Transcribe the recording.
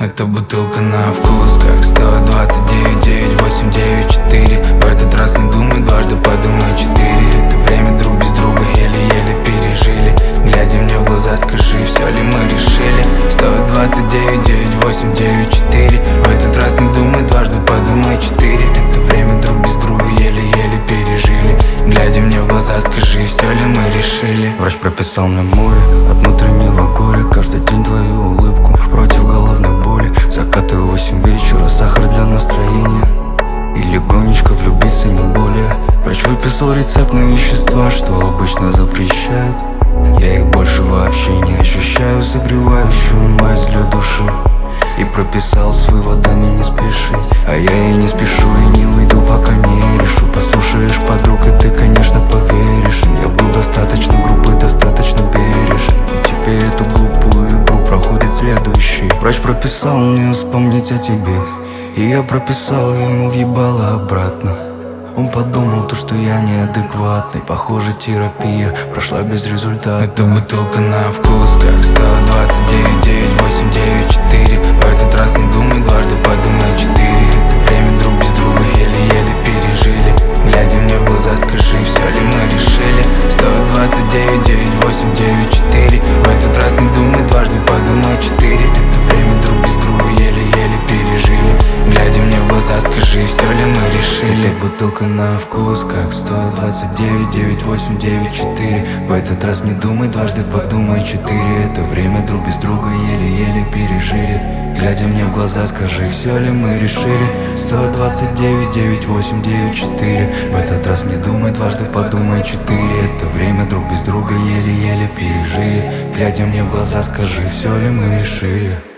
Это бутылка на вкус, как 129, 9, 8, 9, 4. В этот раз не думай дважды, подумай 4. Это время друг без друга еле-еле пережили. Глядя мне в глаза, скажи, все ли мы решили? 129, 9, 8, 9, 4. В этот раз не думай дважды, подумай 4. Это время друг без друга еле-еле пережили. Глядя мне в глаза, скажи, все ли мы решили? Врач прописал мне море от внутреннего горя. Каждый день твою улыбку против головной боли. Закатываю 8 вечера, сахар для настроения. И легонечко влюбиться, не более. Врач выписал рецепт на вещества, что обычно запрещают. Я их больше вообще не ощущаю, согревающую мазь для души. И прописал с выводами не спешить. А я и не спешу, и не уйду, пока не решу. Послушаешь подруг, и ты, конечно, поверишь. Я был достаточно грубый, достаточно бережен. И теперь эту глупую игру проходит следующий. Врач прописал мне вспомнить о тебе, и я прописал ему въебало обратно. Он подумал то, что я неадекватный. Похоже, терапия прошла без результата. Это бутылка на вкус, как 129, 9, 8, 9, 4. В этот раз не думай дважды, подумай 4. Это время друг без друга еле-еле пережили. Глядя мне в глаза, скажи, все ли мы решили? 129, 9, 8, 9, 4. В этот раз не думай дважды, подумай 4. Это время друг без друга еле-еле пережили. Глядя мне в глаза, скажи, все ли мы решили? Это бутылка на вкус, как 129, 9, 8, 9, 4. В этот раз не думай дважды, подумай 4. Это время друг без друга еле-еле пережили. Глядя мне в глаза, скажи, все ли мы решили? 129, 9, 8, 9, 4. В этот раз не думай дважды, подумай 4. Это время друг без друга еле-еле пережили. Глядя мне в глаза, скажи, все ли мы решили?